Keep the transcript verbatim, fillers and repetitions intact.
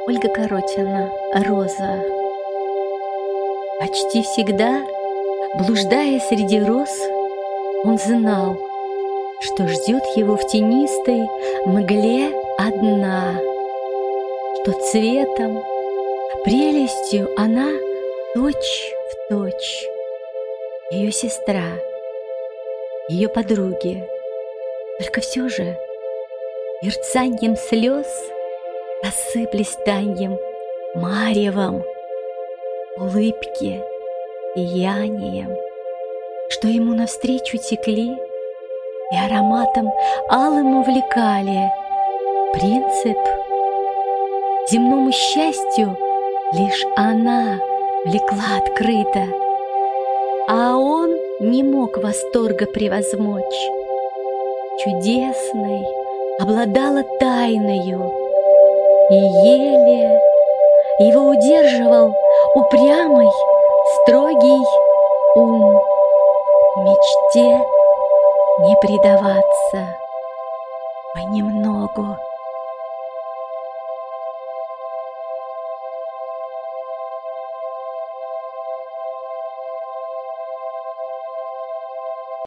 Ольга Коротина, «Роза». Почти всегда, блуждая среди роз, он знал, что ждет его в тенистой мгле одна, что цветом, прелестью она точь в точь ее сестра, ее подруги. Только все же мерцаньем слез рассыпались таньем маревом, улыбки сиянием, что ему навстречу текли и ароматом алым увлекали. Принцип земному счастью лишь она влекла открыто, а он не мог восторга превозмочь. Чудесной обладала тайною, и еле его удерживал упрямый, строгий ум. Мечте не предаваться понемногу.